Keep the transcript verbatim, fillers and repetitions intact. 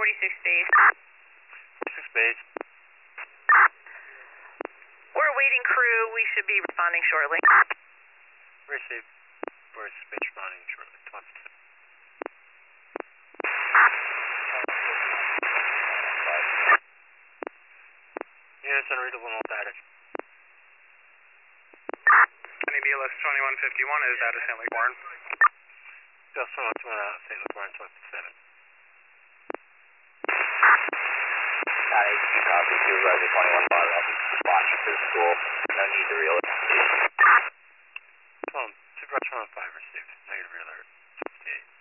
forty-six base. Six base. We're awaiting crew. We should be responding shortly. Receive. We're space responding shortly. twelve percent. Units unreadable, no status. Any B L S twenty-one fifty-one is out of Saint Louis Born. Just from out of Saint Louis Born, twelve seven. nine eighteen copy, supervisor twenty-one bar, I'll be responding to the school. No need to relay station. twelve, supervisor twenty-one five received. Negative alert. sixty-eight.